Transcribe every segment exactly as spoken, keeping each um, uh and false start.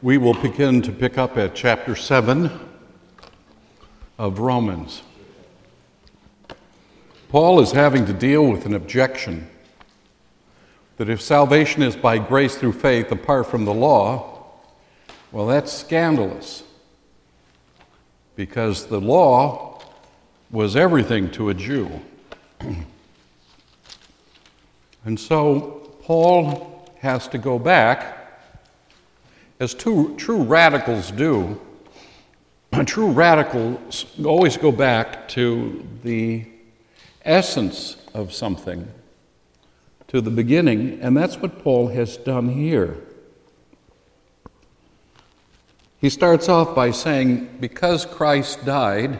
We will begin to pick up at chapter seven of Romans. Paul is having to deal with an objection that if salvation is by grace through faith apart from the law, well, that's scandalous, because the law was everything to a Jew. And so Paul has to go back, as two, true radicals do. True radicals always go back to the essence of something, to the beginning, and that's what Paul has done here. He starts off by saying, because Christ died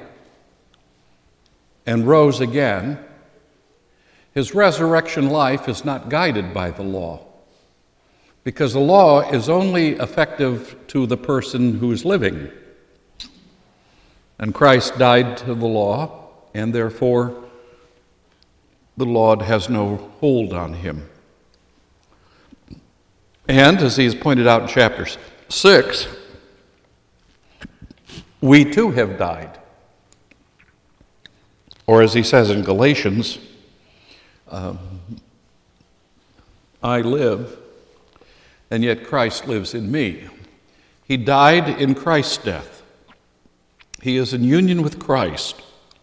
and rose again, his resurrection life is not guided by the law, because the law is only effective to the person who's living. And Christ died to the law, and therefore the law has no hold on him. And as he has pointed out in chapter six, we too have died. Or as he says in Galatians, um, I live, and yet Christ lives in me. He died in Christ's death. He is in union with Christ,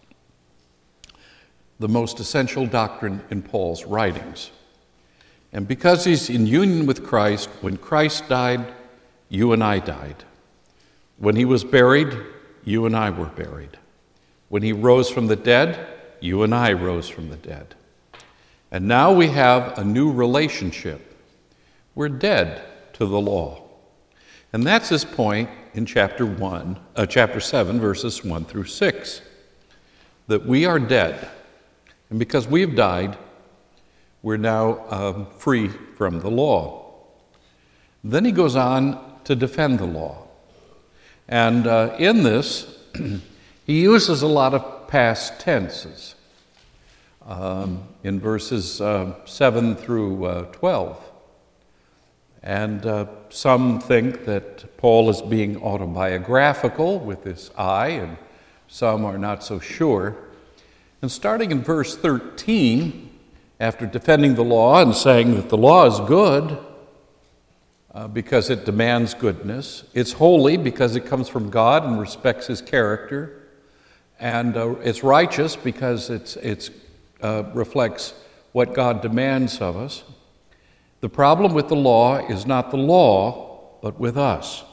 the most essential doctrine in Paul's writings. And because he's in union with Christ, when Christ died, you and I died. When he was buried, you and I were buried. When he rose from the dead, you and I rose from the dead. And now we have a new relationship. We're dead to the law. And that's his point in chapter one, uh, chapter seven, verses one through six, that we are dead. And because we've died, we're now um, free from the law. Then he goes on to defend the law. And uh, in this, he uses a lot of past tenses um, in verses uh, seven through uh, twelve. And uh, some think that Paul is being autobiographical with this I, and some are not so sure. And starting in verse thirteen, after defending the law and saying that the law is good uh, because it demands goodness, it's holy because it comes from God and respects his character, and uh, it's righteous because it's, it's uh, reflects what God demands of us. The problem with the law is not the law, but with us.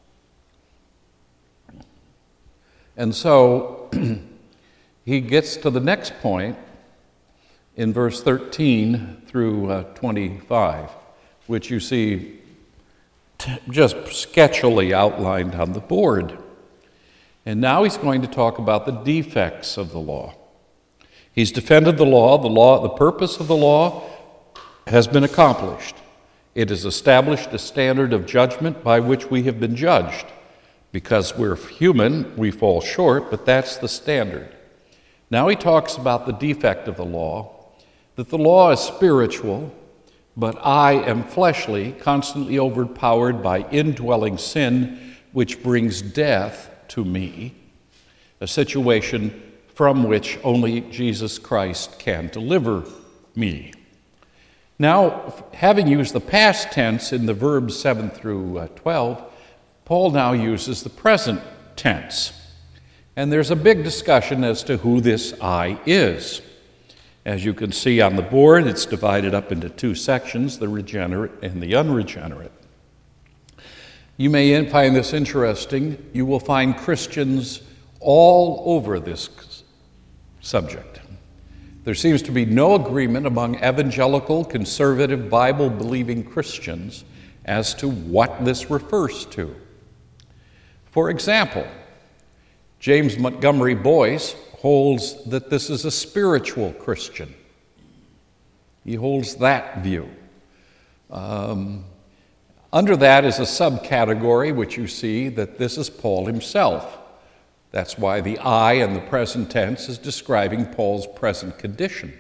And so he gets to the next point in verse thirteen through uh, twenty-five, which you see t- just sketchily outlined on the board. And now he's going to talk about the defects of the law. He's defended the law. The law, the purpose of the law has been accomplished. It has established a standard of judgment by which we have been judged. Because we're human, we fall short, but that's the standard. Now he talks about the defect of the law, that the law is spiritual, but I am fleshly, constantly overpowered by indwelling sin, which brings death to me, a situation from which only Jesus Christ can deliver me. Now, having used the past tense in the verbs seven through twelve, Paul now uses the present tense. And there's a big discussion as to who this I is. As you can see on the board, it's divided up into two sections, the regenerate and the unregenerate. You may find this interesting. You will find Christians all over this subject. There seems to be no agreement among evangelical, conservative, Bible-believing Christians as to what this refers to. For example, James Montgomery Boyce holds that this is a spiritual Christian. He holds that view. Um, under that is a subcategory which you see that this is Paul himself. That's why the I in the present tense is describing Paul's present condition.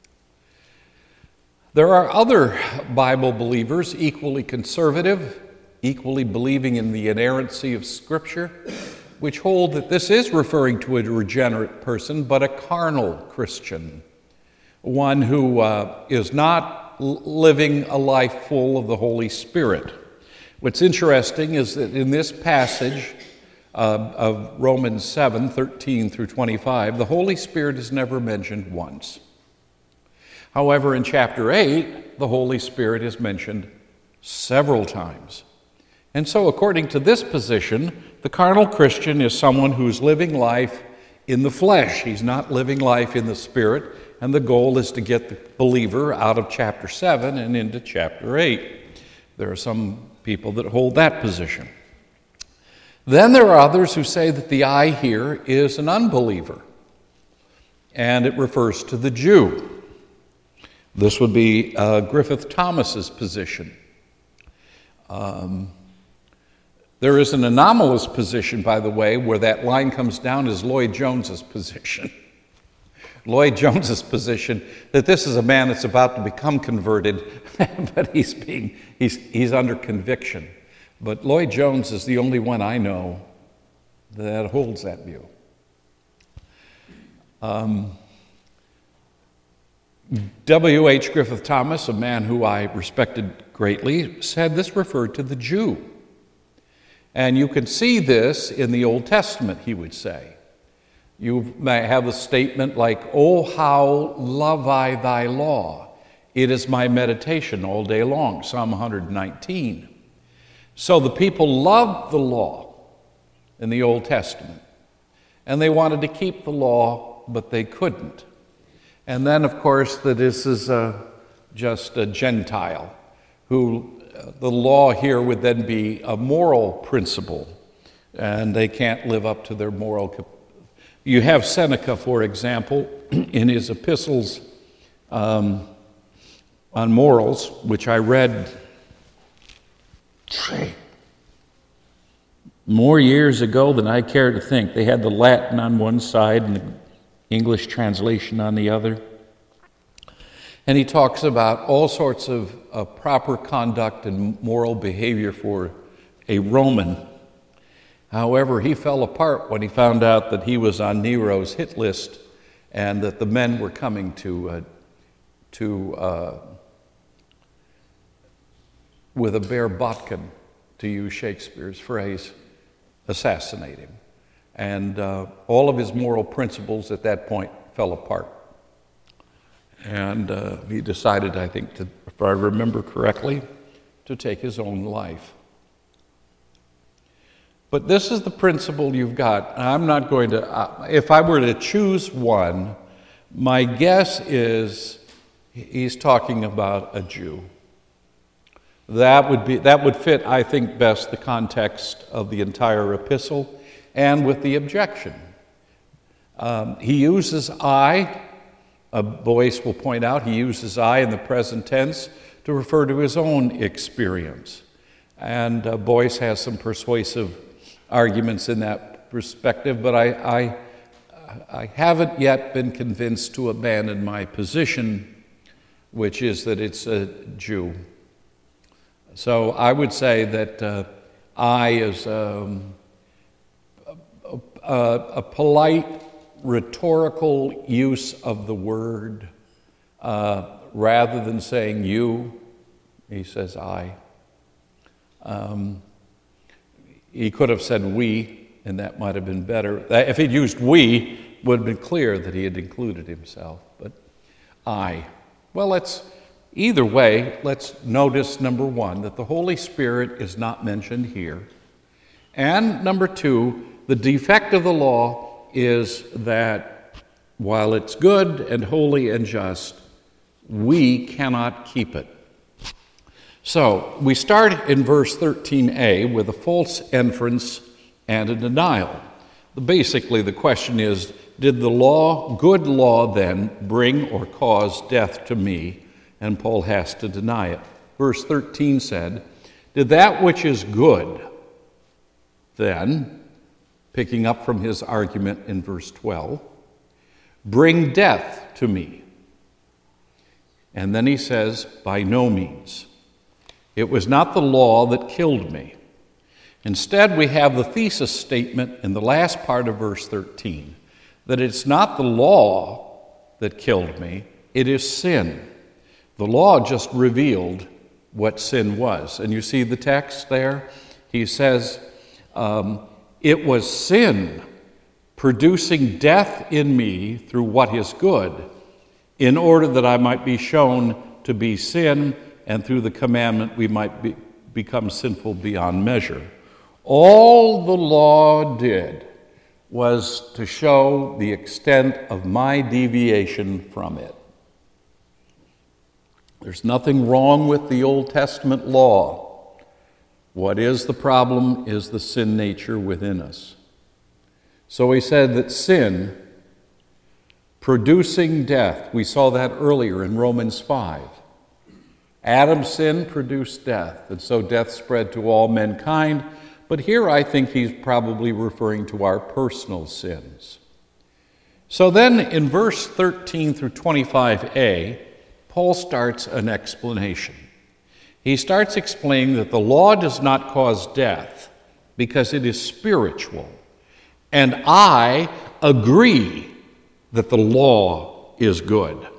There are other Bible believers, equally conservative, equally believing in the inerrancy of Scripture, which hold that this is referring to a regenerate person, but a carnal Christian, one who uh, is not l- living a life full of the Holy Spirit. What's interesting is that in this passage uh, of Romans seven, thirteen through twenty-five, the Holy Spirit is never mentioned once. However, in chapter eight, the Holy Spirit is mentioned several times. And so, according to this position, the carnal Christian is someone who's living life in the flesh. He's not living life in the Spirit, and the goal is to get the believer out of chapter seven and into chapter eight. There are some people that hold that position. Then there are others who say that the I here is an unbeliever, and it refers to the Jew. This would be uh, Griffith Thomas's position. Um, there is an anomalous position, by the way, where that line comes down is Lloyd Jones's position. Lloyd Jones's position that this is a man that's about to become converted, but he's being he's he's under conviction. But Lloyd Jones is the only one I know that holds that view. Um, W H Griffith Thomas, a man who I respected greatly, said this referred to the Jew. And you can see this in the Old Testament, he would say. You may have a statement like, "Oh, how love I thy law. It is my meditation all day long," Psalm one nineteen. So the people loved the law in the Old Testament, and they wanted to keep the law, but they couldn't. And then, of course, that this is a, just a Gentile, who uh, the law here would then be a moral principle, and they can't live up to their moral capacity. You have Seneca, for example, in his epistles um, on morals, which I read more years ago than I care to think. They had the Latin on one side and the English translation on the other. And he talks about all sorts of uh, proper conduct and moral behavior for a Roman. However, he fell apart when he found out that he was on Nero's hit list and that the men were coming to, uh, to uh, with a bare bodkin, to use Shakespeare's phrase, assassinate him. And uh, all of his moral principles at that point fell apart. And uh, he decided, I think, to, if I remember correctly, to take his own life. But this is the principle you've got. I'm not going to, uh, if I were to choose one, my guess is he's talking about a Jew. That would be, that would fit, I think, best the context of the entire epistle and with the objection. Um, he uses I, uh, Boyce will point out, he uses I in the present tense to refer to his own experience. And uh, Boyce has some persuasive arguments in that perspective, but I, I, I haven't yet been convinced to abandon my position, which is that it's a Jew. So I would say that uh, I is um, a, a, a polite, rhetorical use of the word. Uh, rather than saying you, he says I. Um, he could have said we, and that might have been better. If he'd used we, it would have been clear that he had included himself. But I. Well, let's... Either way, let's notice, number one, that the Holy Spirit is not mentioned here. And number two, the defect of the law is that while it's good and holy and just, we cannot keep it. So we start in verse thirteen a with a false inference and a denial. Basically, the question is, did the law, good law then, bring or cause death to me? And Paul has to deny it. Verse thirteen said, did that which is good then, picking up from his argument in verse twelve, bring death to me? And then he says, by no means. It was not the law that killed me. Instead, we have the thesis statement in the last part of verse thirteen, that it's not the law that killed me, it is sin. The law just revealed what sin was. And you see the text there? He says, um, it was sin producing death in me through what is good, in order that I might be shown to be sin, and through the commandment we might be, become sinful beyond measure. All the law did was to show the extent of my deviation from it. There's nothing wrong with the Old Testament law. What is the problem is the sin nature within us. So he said that sin, producing death, we saw that earlier in Romans five. Adam's sin produced death, and so death spread to all mankind. But here I think he's probably referring to our personal sins. So then in verse thirteen through twenty-five a, Paul starts an explanation. He starts explaining that the law does not cause death because it is spiritual. And I agree that the law is good.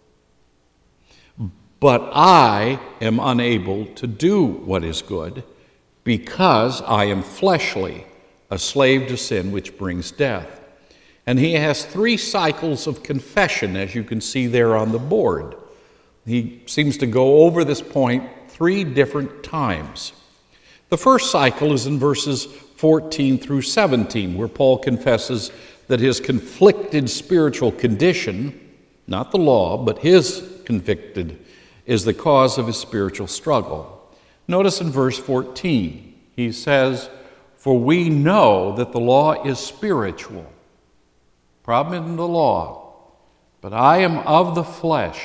But I am unable to do what is good because I am fleshly, a slave to sin which brings death. And he has three cycles of confession, as you can see there on the board. He seems to go over this point three different times. The first cycle is in verses fourteen through seventeen, where Paul confesses that his conflicted spiritual condition, not the law, but his convicted, is the cause of his spiritual struggle. Notice in verse fourteen, he says, "For we know that the law is spiritual." Problem isn't the law, but I am of the flesh,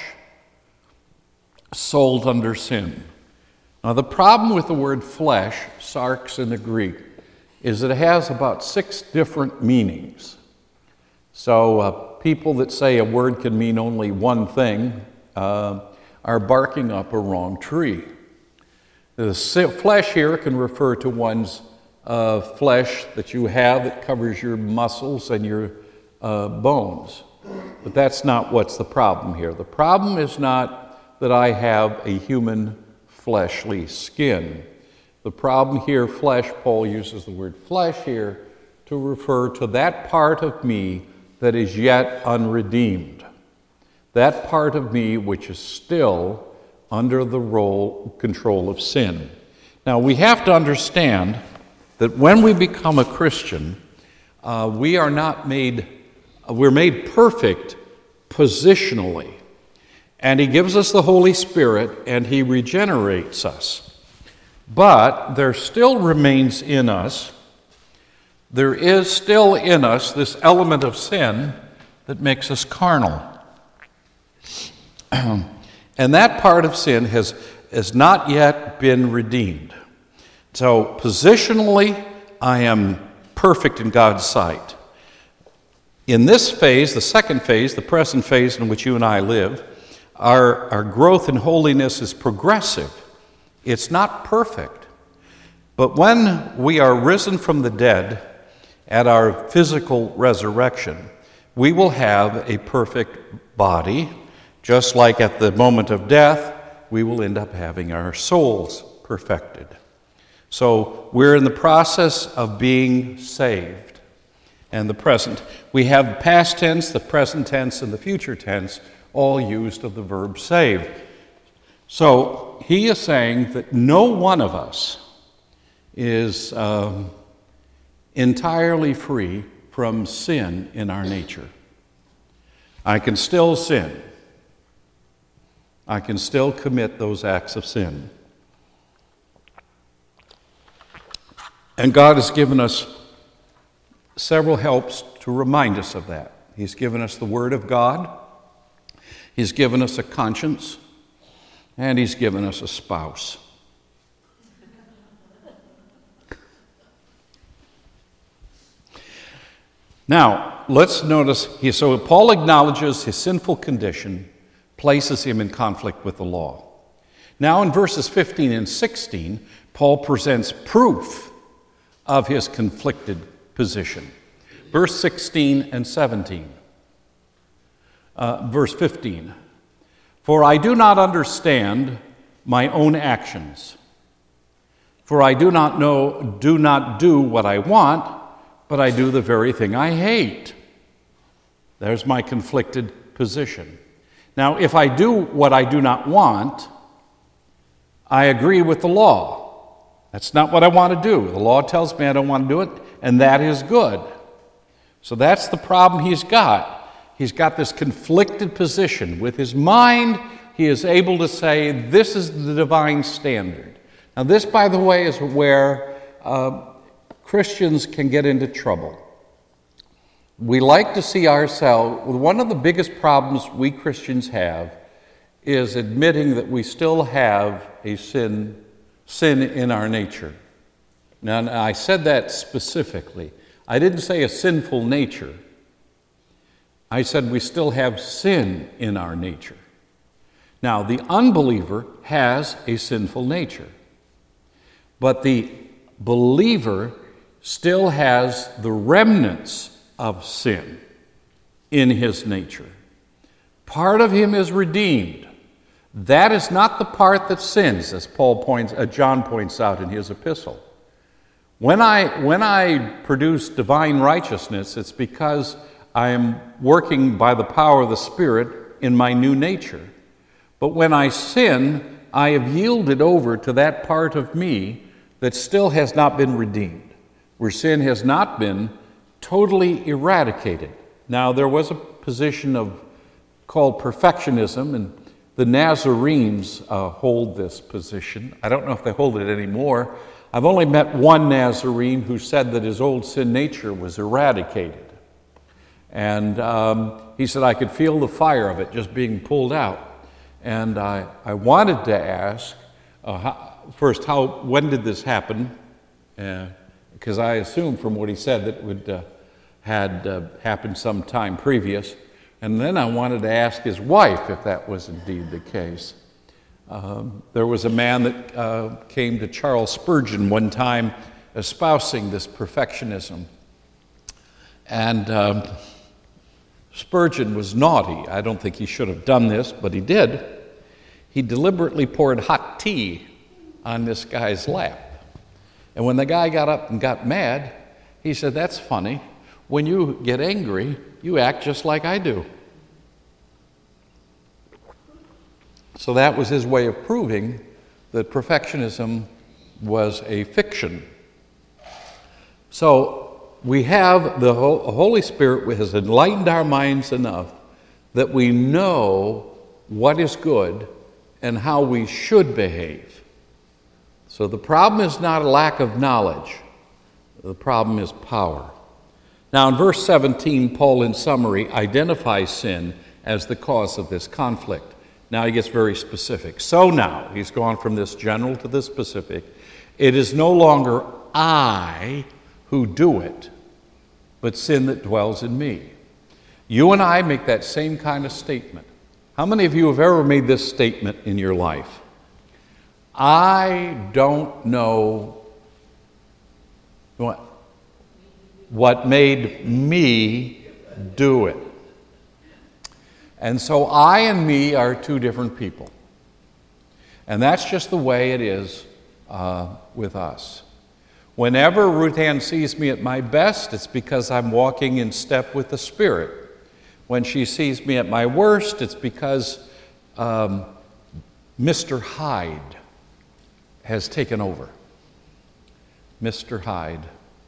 sold under sin. Now, the problem with the word flesh, sarx in the Greek, is that it has about six different meanings. So uh, people that say a word can mean only one thing uh, are barking up a wrong tree. The flesh here can refer to one's uh, flesh that you have that covers your muscles and your uh, bones. But that's not what's the problem here. The problem is not that I have a human fleshly skin. The problem here, flesh, Paul uses the word flesh here to refer to that part of me that is yet unredeemed. That part of me which is still under the role, control of sin. Now, we have to understand that when we become a Christian, uh, we are not made, we're made perfect positionally. And he gives us the Holy Spirit, and he regenerates us. But there still remains in us, there is still in us this element of sin that makes us carnal. And that part of sin has, has not yet been redeemed. So positionally, I am perfect in God's sight. In this phase, the second phase, the present phase in which you and I live, Our, our growth in holiness is progressive. It's not perfect. But when we are risen from the dead at our physical resurrection, we will have a perfect body, just like at the moment of death, we will end up having our souls perfected. So we're in the process of being saved. And the present, we have past tense, the present tense, and the future tense, all used of the verb saved. So he is saying that no one of us is um, entirely free from sin in our nature. I can still sin. I can still commit those acts of sin. And God has given us several helps to remind us of that. He's given us the Word of God. He's given us a conscience, and he's given us a spouse. Now, let's notice, he, so Paul acknowledges his sinful condition, places him in conflict with the law. Now in verses fifteen and sixteen, Paul presents proof of his conflicted position. Verse sixteen and seventeen. Uh, verse fifteen. For I do not understand my own actions. For I do not know, do not do what I want, but I do the very thing I hate. There's my conflicted position. Now, if I do what I do not want, I agree with the law. That's not what I want to do. The law tells me I don't want to do it, and that is good. So that's the problem he's got. He's got this conflicted position. With his mind, he is able to say, this is the divine standard. Now, this, by the way, is where uh, Christians can get into trouble. We like to see ourselves, one of the biggest problems we Christians have is admitting that we still have a sin, sin in our nature. Now, I said that specifically. I didn't say a sinful nature. I said we still have sin in our nature. Now, the unbeliever has a sinful nature, but the believer still has the remnants of sin in his nature. Part of him is redeemed. That is not the part that sins, as Paul points, uh, John points out in his epistle. When I, when I produce divine righteousness, it's because I am working by the power of the Spirit in my new nature. But when I sin, I have yielded over to that part of me that still has not been redeemed, where sin has not been totally eradicated. Now, there was a position of called perfectionism, and the Nazarenes uh, hold this position. I don't know if they hold it anymore. I've only met one Nazarene who said that his old sin nature was eradicated. And um, he said, I could feel the fire of it just being pulled out. And I, I wanted to ask, uh, how, first, how when did this happen? Because uh, I assumed from what he said that it would uh, had uh, happened some time previous. And then I wanted to ask his wife if that was indeed the case. Um, there was a man that uh, came to Charles Spurgeon one time espousing this perfectionism. And um, Spurgeon was naughty. I don't think he should have done this, but he did. He deliberately poured hot tea on this guy's lap. And when the guy got up and got mad, he said, that's funny. When you get angry, you act just like I do. So that was his way of proving that perfectionism was a fiction. So we have the Holy Spirit has enlightened our minds enough that we know what is good and how we should behave. So the problem is not a lack of knowledge. The problem is power. Now in verse seventeen, Paul, in summary, identifies sin as the cause of this conflict. Now he gets very specific. So now, he's gone from this general to this specific. It is no longer I who do it, but sin that dwells in me. You and I make that same kind of statement. How many of you have ever made this statement in your life? I don't know what, what made me do it. And so I and me are two different people. And that's just the way it is uh, with us. Whenever Ruth Ann sees me at my best, it's because I'm walking in step with the Spirit. When she sees me at my worst, it's because um, Mister Hyde has taken over. Mister Hyde.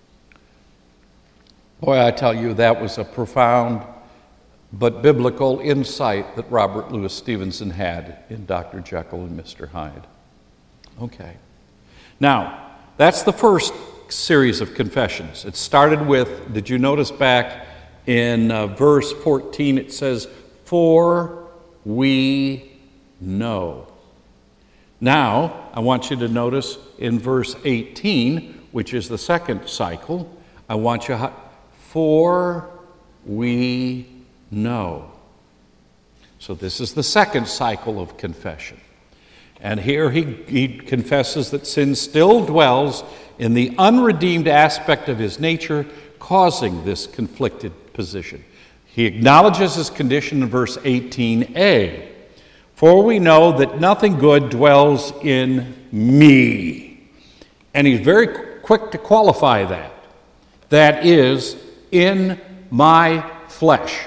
Boy, I tell you, that was a profound but biblical insight that Robert Louis Stevenson had in Doctor Jekyll and Mister Hyde. Okay. Now, that's the first series of confessions. It started with, did you notice back in uh, verse fourteen, it says, for we know. Now, I want you to notice in verse eighteen, which is the second cycle, I want you, for we know. So this is the second cycle of confession. And here he, he confesses that sin still dwells in the unredeemed aspect of his nature, causing this conflicted position. He acknowledges his condition in verse eighteen a. For we know that nothing good dwells in me. And he's very quick to qualify that. That is, in my flesh.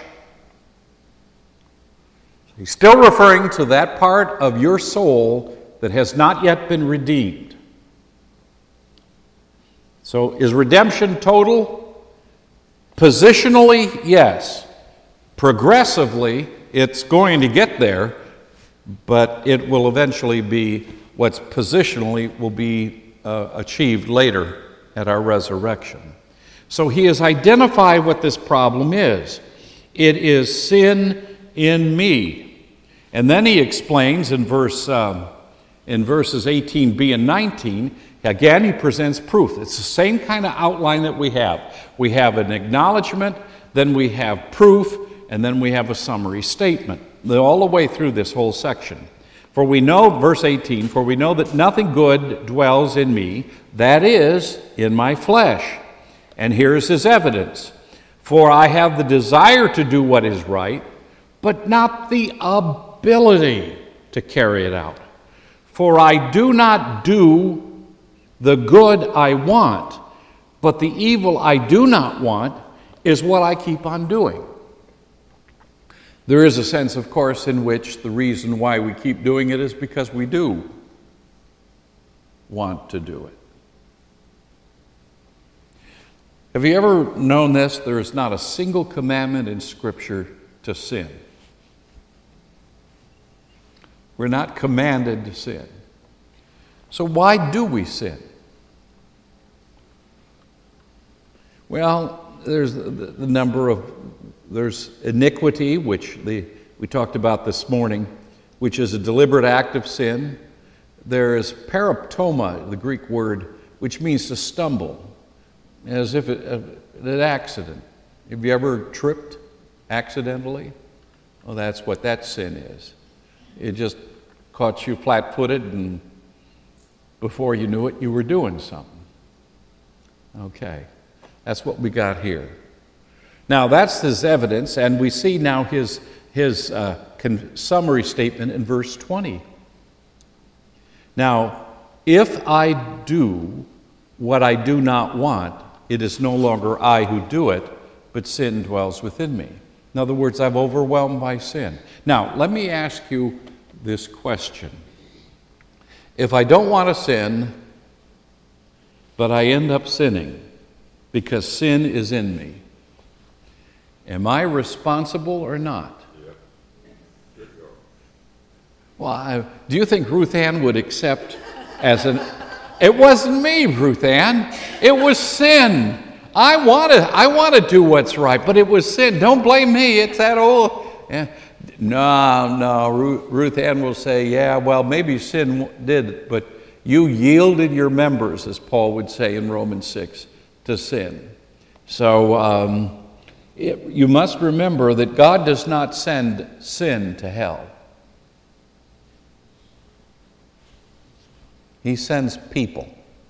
He's still referring to that part of your soul that has not yet been redeemed. So is redemption total? Positionally, yes. Progressively, it's going to get there, but it will eventually be what's positionally will be uh, achieved later at our resurrection. So he has identified what this problem is. It is sin in me. And then he explains in verse um, in verses eighteen b and nineteen, again he presents proof. It's the same kind of outline that we have. We have an acknowledgement, then we have proof, and then we have a summary statement. All the way through this whole section. For we know, verse eighteen, for we know that nothing good dwells in me, that is, in my flesh. And here's his evidence. For I have the desire to do what is right, but not the ability to carry it out. For I do not do the good I want, but the evil I do not want is what I keep on doing. There is a sense, of course, in which the reason why we keep doing it is because we do want to do it. Have you ever known this? There is not a single commandment in Scripture to sin. We're not commanded to sin. So why do we sin? Well, there's the, the number of, there's iniquity, which the, we talked about this morning, which is a deliberate act of sin. There is paraptoma, the Greek word, which means to stumble, as if it, uh, an accident. Have you ever tripped accidentally? Well, that's what that sin is. It just caught you flat-footed, and before you knew it, you were doing something. Okay, that's what we got here. Now, that's his evidence, and we see now his, his uh, con- summary statement in verse twenty. Now, if I do what I do not want, it is no longer I who do it, but sin dwells within me. In other words, I'm overwhelmed by sin. Now, let me ask you this question. If I don't want to sin, but I end up sinning because sin is in me, am I responsible or not? Well, I, do you think Ruth Ann would accept as an... It wasn't me, Ruth Ann. It was sin. I want to, I want to do what's right, but it was sin. Don't blame me. It's that old... Yeah. No, no. Ruth, Ruth Ann will say, yeah, well, maybe sin did, but you yielded your members, as Paul would say in Romans six, to sin. So um, it, you must remember that God does not send sin to hell. He sends people.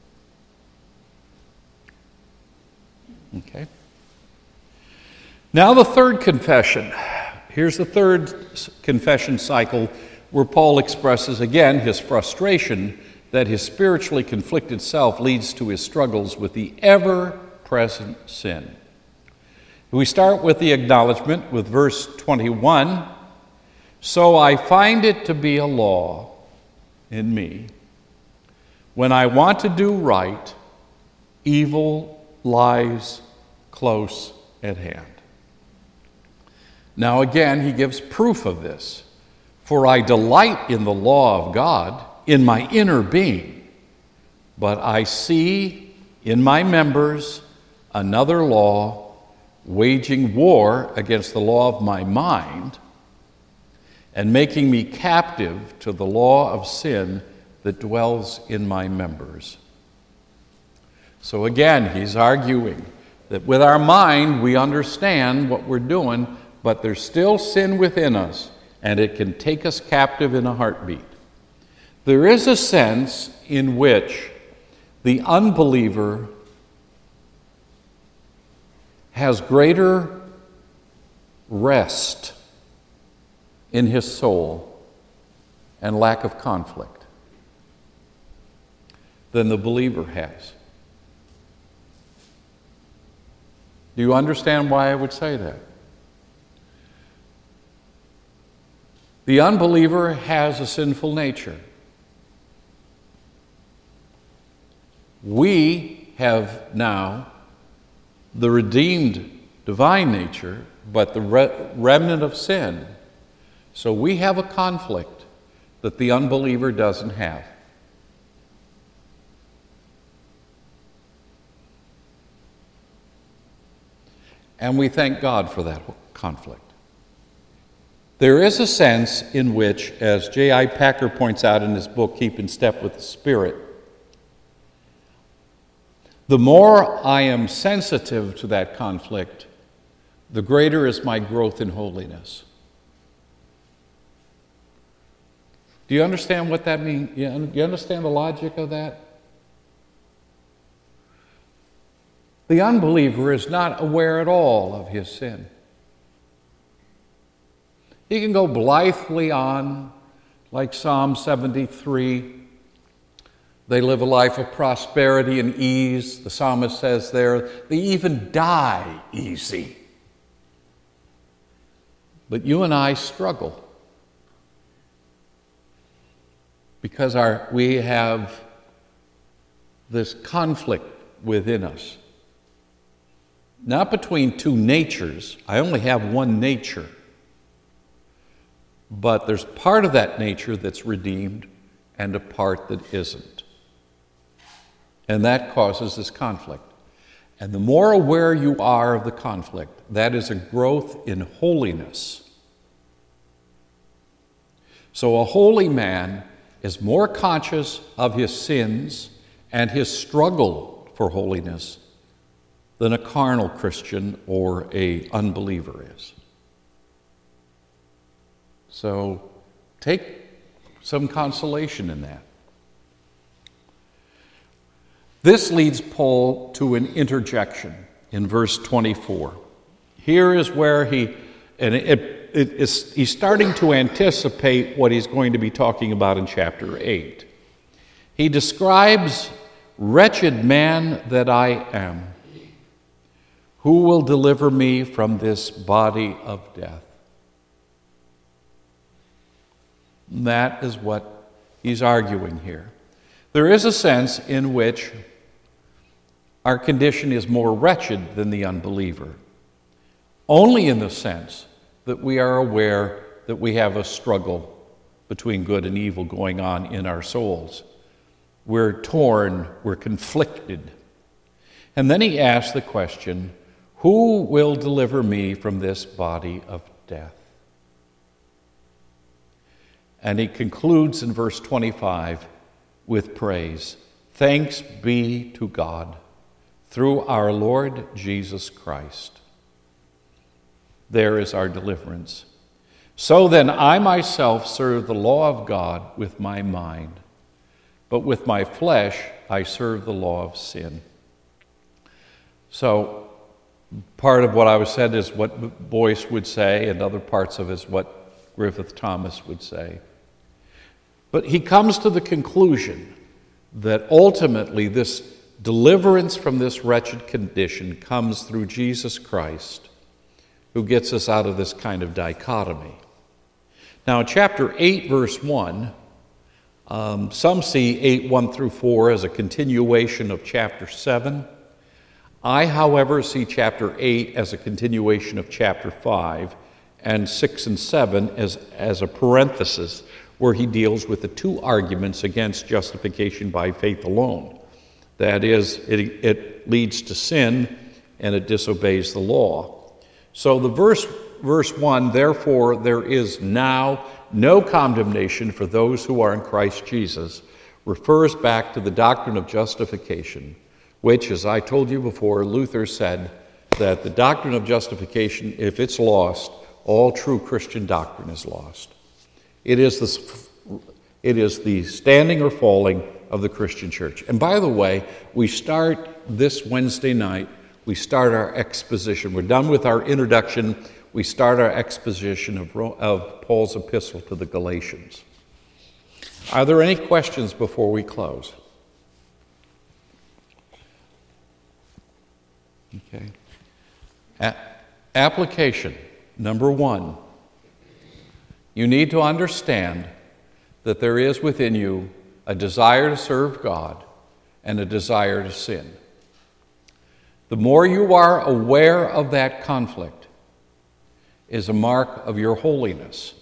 Okay. Now the third confession. Here's the third confession cycle where Paul expresses again his frustration that his spiritually conflicted self leads to his struggles with the ever-present sin. We start with the acknowledgement with verse twenty-one. So I find it to be a law in me. When I want to do right, evil lies close at hand. Now again, he gives proof of this. For I delight in the law of God in my inner being, but I see in my members another law waging war against the law of my mind and making me captive to the law of sin that dwells in my members. So again, he's arguing that with our mind we understand what we're doing, but there's still sin within us, and it can take us captive in a heartbeat. There is a sense in which the unbeliever has greater rest in his soul and lack of conflict than the believer has. Do you understand why I would say that? The unbeliever has a sinful nature. We have now the redeemed divine nature, but the re- remnant of sin. So we have a conflict that the unbeliever doesn't have. And we thank God for that conflict. There is a sense in which, as J I Packer points out in his book, Keep in Step with the Spirit, the more I am sensitive to that conflict, the greater is my growth in holiness. Do you understand what that means? You understand the logic of that? The unbeliever is not aware at all of his sin. He can go blithely on, like Psalm seventy-three. They live a life of prosperity and ease. The psalmist says there, they even die easy. But you and I struggle because our, we have this conflict within us. Not between two natures. I only have one nature. But there's part of that nature that's redeemed and a part that isn't. And that causes this conflict. And the more aware you are of the conflict, that is a growth in holiness. So a holy man is more conscious of his sins and his struggle for holiness than a carnal Christian or an unbeliever is. So take some consolation in that. This leads Paul to an interjection in verse twenty-four. Here is where he, and it, it, it's, he's starting to anticipate what he's going to be talking about in chapter eight. He describes, "Wretched man that I am, who will deliver me from this body of death?" And that is what he's arguing here. There is a sense in which our condition is more wretched than the unbeliever, only in the sense that we are aware that we have a struggle between good and evil going on in our souls. We're torn, we're conflicted. And then he asks the question, who will deliver me from this body of death? And he concludes in verse twenty-five with praise. Thanks be to God through our Lord Jesus Christ. There is our deliverance. So then I myself serve the law of God with my mind, but with my flesh I serve the law of sin. So part of what I was said is what Boyce would say, and other parts of it is what Griffith Thomas would say. But he comes to the conclusion that ultimately this deliverance from this wretched condition comes through Jesus Christ, who gets us out of this kind of dichotomy. Now, chapter eight, verse one, um, some see eight, one through four as a continuation of chapter seven. I, however, see chapter eight as a continuation of chapter five, and six and seven as, as a parenthesis where he deals with the two arguments against justification by faith alone. That is, it, it leads to sin and it disobeys the law. So the verse, verse one, therefore there is now no condemnation for those who are in Christ Jesus, refers back to the doctrine of justification, which, as I told you before, Luther said that the doctrine of justification, if it's lost, all true Christian doctrine is lost. It is this, It is the standing or falling of the Christian church. And by the way, we start this Wednesday night, we start our exposition. We're done with our introduction. We start our exposition of, of Paul's epistle to the Galatians. Are there any questions before we close? Okay. A- application, number one. You need to understand that there is within you a desire to serve God and a desire to sin. The more you are aware of that conflict is a mark of your holiness.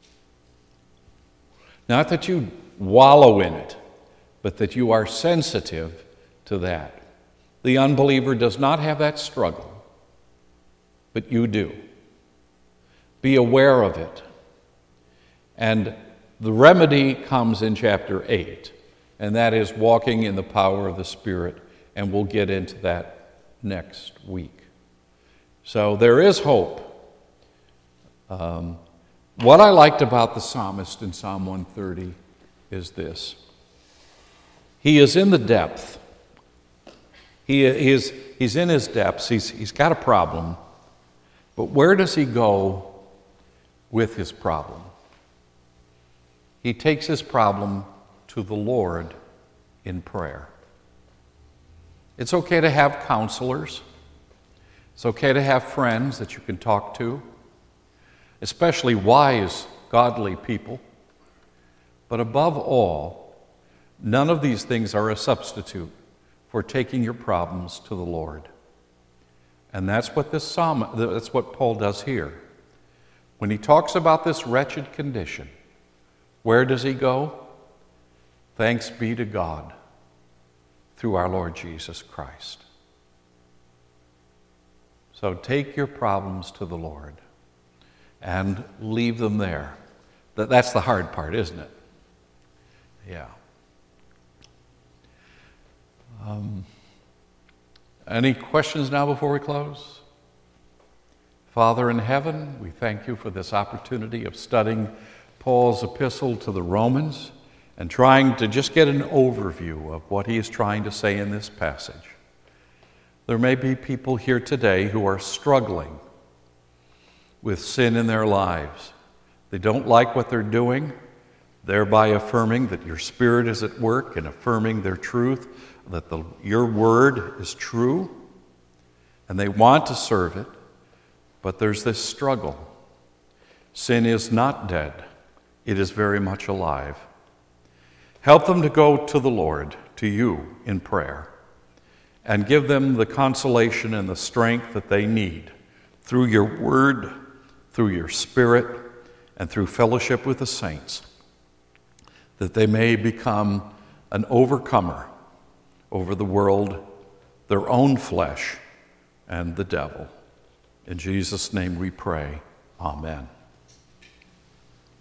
Not that you wallow in it, but that you are sensitive to that. The unbeliever does not have that struggle, but you do. Be aware of it. And the remedy comes in chapter eight, and that is walking in the power of the Spirit, and we'll get into that next week. So there is hope. Um, what I liked about the psalmist in Psalm one thirty is this. He is in the depth. He, he is, he's in his depths. He's, he's got a problem. But where does he go with his problem? He takes his problem to the Lord in prayer. It's okay to have counselors. It's okay to have friends that you can talk to, especially wise, godly people. But above all, none of these things are a substitute for taking your problems to the Lord. And that's what this psalm, that's what Paul does here. When he talks about this wretched condition, where does he go? Thanks be to God through our Lord Jesus Christ. So take your problems to the Lord and leave them there. That's the hard part, isn't it? Yeah. Um, any questions now before we close? Father in heaven, we thank you for this opportunity of studying Paul's epistle to the Romans and trying to just get an overview of what he is trying to say in this passage. There may be people here today who are struggling with sin in their lives. They don't like what they're doing, thereby affirming that your Spirit is at work and affirming their truth, that the, your word is true, and they want to serve it, but there's this struggle. Sin is not dead. It is very much alive. Help them to go to the Lord, to you, in prayer, and give them the consolation and the strength that they need through your word, through your Spirit, and through fellowship with the saints, that they may become an overcomer over the world, their own flesh, and the devil. In Jesus' name we pray. Amen.